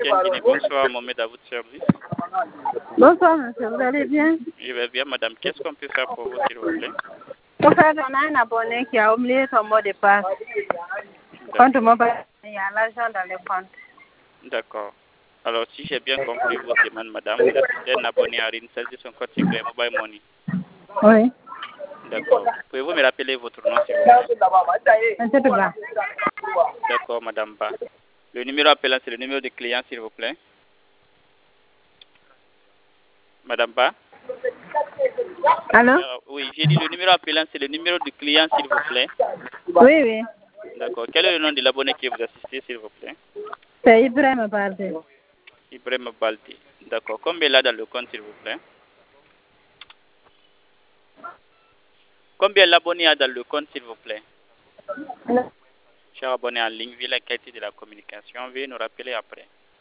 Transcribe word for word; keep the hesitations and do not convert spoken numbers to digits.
Guinée. Bonsoir, Mohamed, à votre service. Bonsoir, monsieur. Vous allez bien? Je vais bien, madame. Qu'est-ce qu'on peut faire pour vous, s'il vous plaît? En fait, on a un abonné qui a oublié son mot de passe. Compte mobile, il y a l'argent dans le compte. D'accord. Alors, si j'ai bien compris votre demande, madame, vous êtes un abonné à Rinsel de son compte secret Mobile Money. Oui. D'accord. Pouvez-vous me rappeler votre nom, s'il vous plaît? Un peu bas. D'accord, madame Ba. Le numéro appelant, c'est le numéro de client, s'il vous plaît. Madame Ba? Allô? Euh, oui, j'ai dit le numéro appelant, c'est le numéro du client, s'il vous plaît. Oui, oui. D'accord. Quel est le nom de l'abonné qui vous assistez, s'il vous plaît? C'est Ibrahim Baldé. Ibrahim Baldi. D'accord. Combien là dans le compte, s'il vous plaît? Combien l'abonné a dans le compte, s'il vous plaît? Cher abonné en ligne, vu la qualité de la communication, veuillez nous rappeler après.